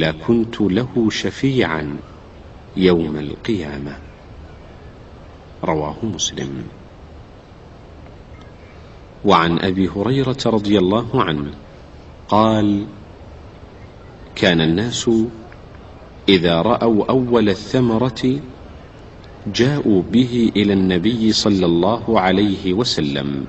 لكنت له شفيعا يوم القيامة. رواه مسلم. وعن أبي هريرة رضي الله عنه قال: كان الناس إذا رأوا أول الثمرة جاءوا به إلى النبي صلى الله عليه وسلم،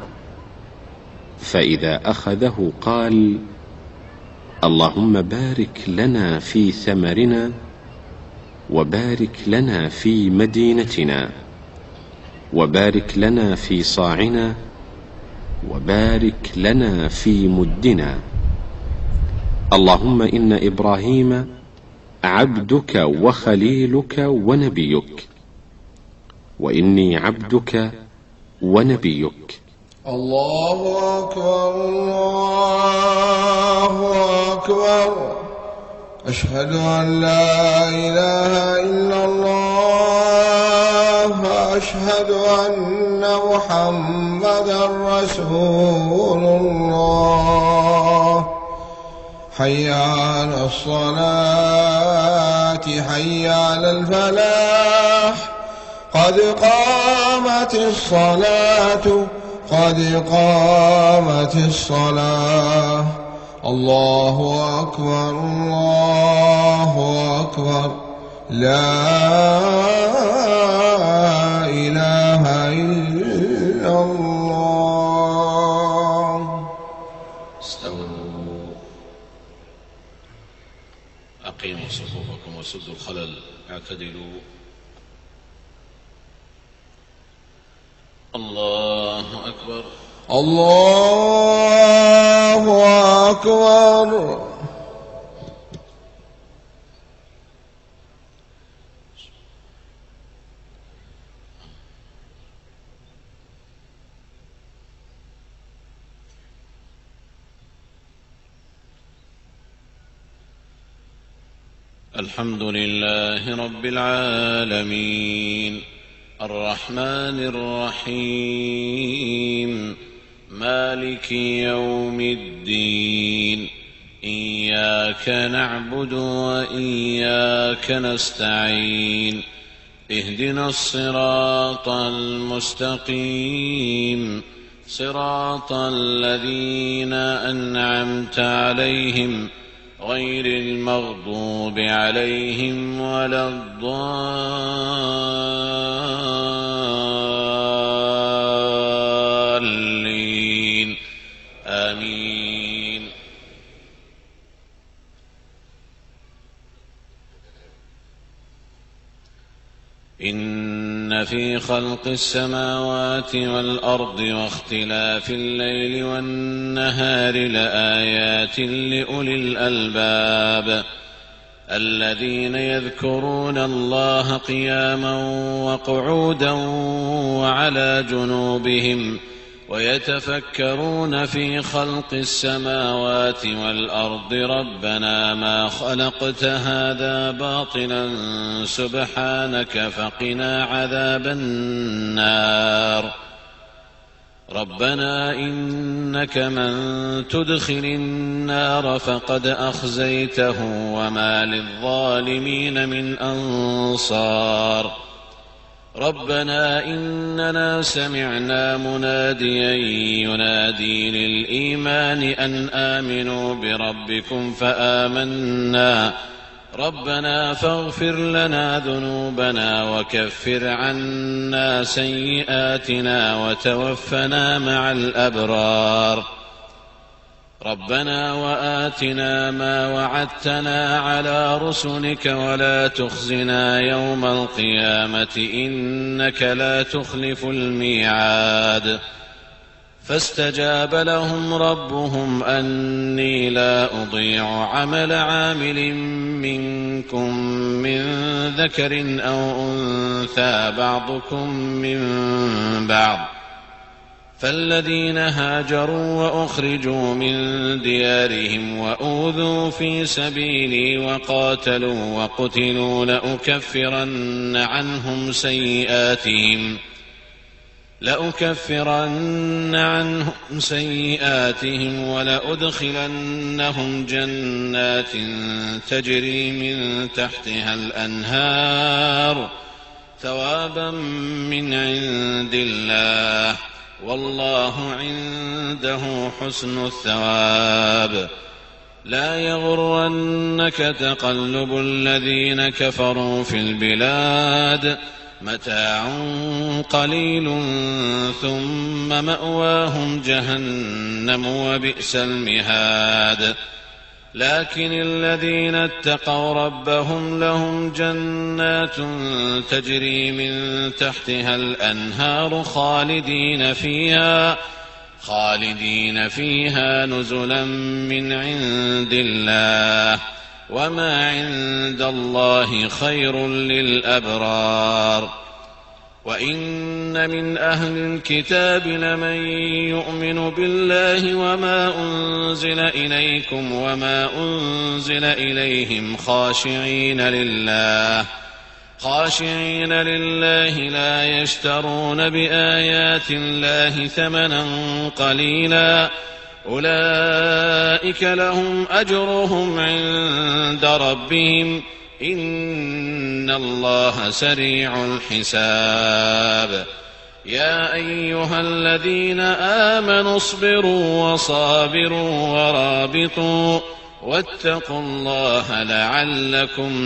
فإذا أخذه قال: اللهم بارك لنا في ثمرنا، وبارك لنا في مدينتنا، وبارك لنا في صاعنا، وبارك لنا في مدنا. اللهم إن إبراهيم عبدك وخليلك ونبيك، وإني عبدك ونبيك. الله أكبر الله أكبر. أشهد أن لا إله إلا الله، وأشهد أن محمدا رسول الله. حي على الصلاة، حي على الفلاح، قد قامت الصلاة، قد قامت الصلاة. الله أكبر الله أكبر. لا إله إلا الله. استووا، أقيموا صفوفكم وسدوا الخلل، اعتدلوا. الله أكبر الله أكبر. الحمد لله رب العالمين، الرحمن الرحيم، مالك يوم الدين. إياك نعبد وإياك نستعين. اهدنا الصراط المستقيم، صراط الذين أنعمت عليهم غير المغضوب عليهم ولا الضالين. آمين. إن في خلق السماوات والأرض واختلاف الليل والنهار لآيات لأولي الألباب، الذين يذكرون الله قياما وقعودا وعلى جنوبهم، ويتفكرون في خلق السماوات والأرض ربنا ما خلقت هذا باطلا سبحانك فقنا عذاب النار. ربنا إنك من تدخل النار فقد أخزيته وما للظالمين من أنصار. ربنا إننا سمعنا مناديا ينادي للإيمان أن آمنوا بربكم فآمنا. ربنا فاغفر لنا ذنوبنا وكفر عنا سيئاتنا وتوفنا مع الأبرار. ربنا وآتنا ما وعدتنا على رسلك ولا تخزنا يوم القيامة إنك لا تخلف الميعاد. فاستجاب لهم ربهم أني لا أضيع عمل عامل منكم من ذكر أو أنثى بعضكم من بعض، فالذين هاجروا وأخرجوا من ديارهم وأوذوا في سبيلي وقاتلوا لأكفرن عنهم سيئاتهم ولأدخلنهم جنات تجري من تحتها الأنهار ثوابا من عند الله والله عنده حسن الثواب. لا يغرنك تقلب الذين كفروا في البلاد متاع قليل ثم مأواهم جهنم وبئس المهاد. لكن الذين اتقوا ربهم لهم جنات تجري من تحتها الأنهار خالدين فيها نزلا من عند الله وما عند الله خير للأبرار. وإن من أهل الكتاب لمن يؤمن بالله وما أنزل إليكم وما أنزل إليهم خاشعين لله لا يشترون بآيات الله ثمنا قليلا أولئك لهم أجرهم عند ربهم إن الله سريع الحساب. يا أيها الذين آمنوا اصبروا وصابروا ورابطوا واتقوا الله لعلكم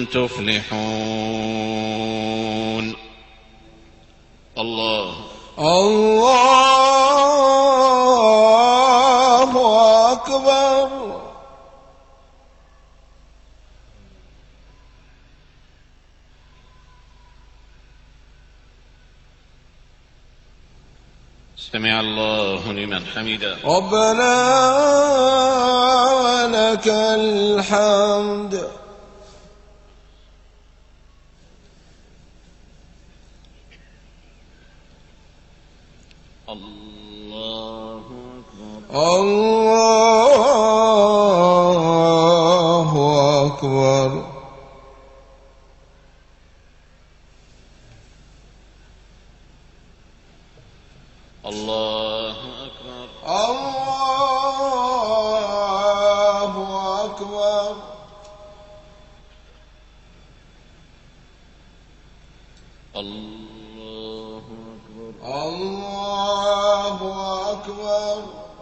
تفلحون. الله أكبر. سمع الله لمن حمده. ربنا ولك الحمد. الله أكبر. الله أكبر. الله أكبر. الله أكبر. الله أكبر. الله أكبر.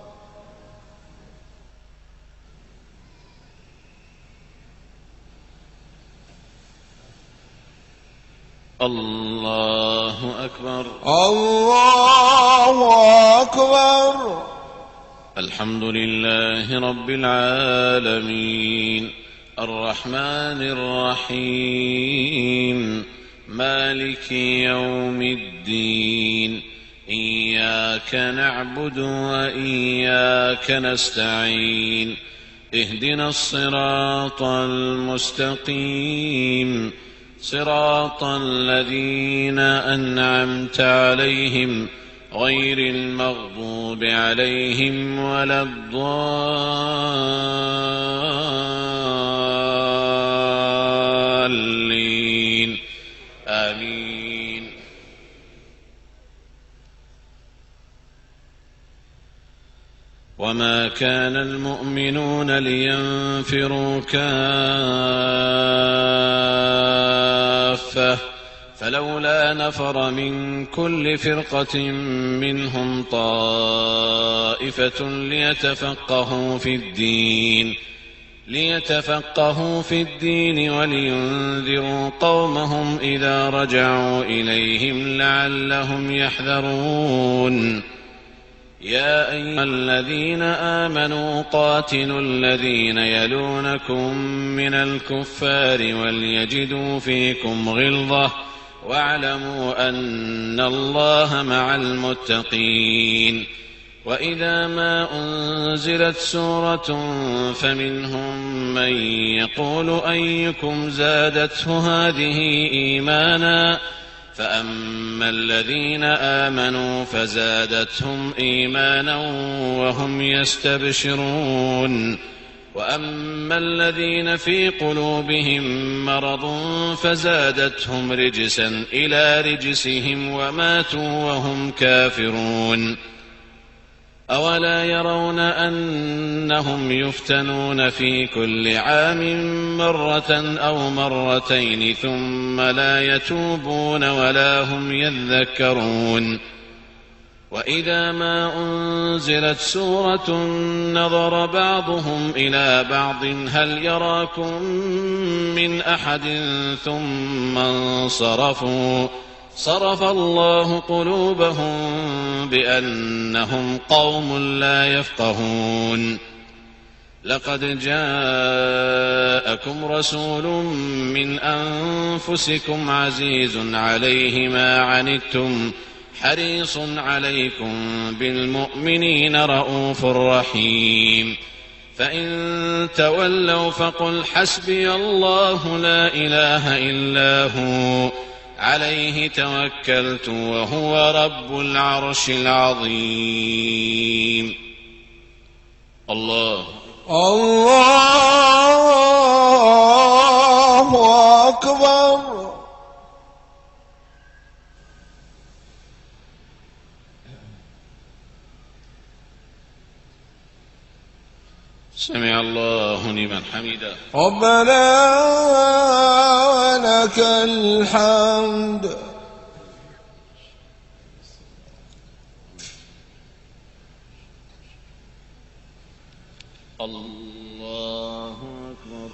الله أكبر. الله أكبر. الحمد لله رب العالمين الرحمن الرحيم مالك يوم الدين إياك نعبد وإياك نستعين اهدنا الصراط المستقيم صراط الذين أنعمت عليهم غير المغضوب عليهم ولا الضالين آمين. وما كان المؤمنون لينفروا كافة فلولا نفر من كل فرقة منهم طائفة ليتفقهوا في الدين ولينذروا قومهم إذا رجعوا إليهم لعلهم يحذرون. يا أيها الذين آمنوا قاتلوا الذين يلونكم من الكفار وليجدوا فيكم غلظة واعلموا أن الله مع المتقين. وإذا ما أنزلت سورة فمنهم من يقول أيكم زادته هذه إيمانا فأما الذين آمنوا فزادتهم إيمانا وهم يستبشرون. وأما الذين في قلوبهم مرض فزادتهم رجسا إلى رجسهم وماتوا وهم كافرون أولا يرون أنهم يفتنون في كل عام مرة أو مرتين ثم لا يتوبون ولا هم يذكرون وإذا ما أنزلت سورة نظر بعضهم إلى بعض هل يراكم من أحد ثم انصرفوا صرف الله قلوبهم بأنهم قوم لا يفقهون لقد جاءكم رسول من أنفسكم عزيز عليه ما عنتم حريص عليكم بالمؤمنين رءوف رحيم فإن تولوا فقل حسبي الله لا إله إلا هو عليه توكلت وهو رب العرش العظيم. الله أكبر. سمع الله لمن حمده. ربنا ولك الحمد. الله أكبر.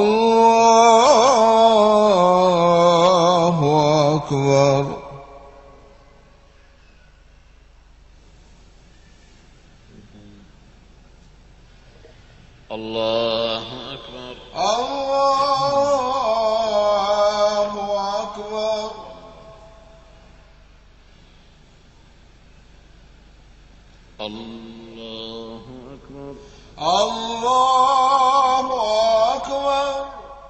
الله أكبر. الله أكبر. الله أكبر. الله أكبر. الله أكبر.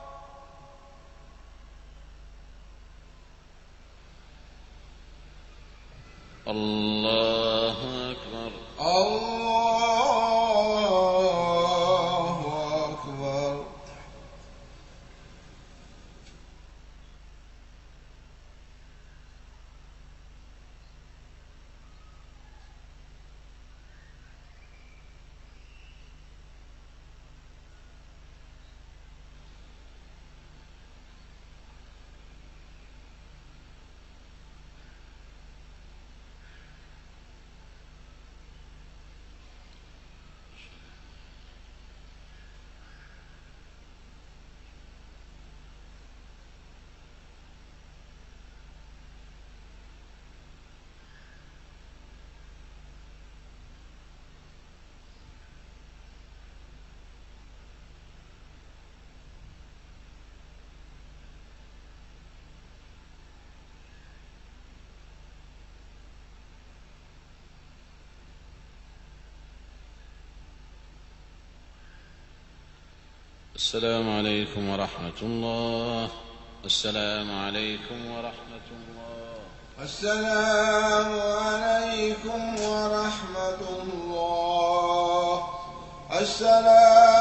الله أكبر. الله أكبر. السلام عليكم ورحمة الله. السلام عليكم ورحمة الله. السلام عليكم ورحمة الله. السلام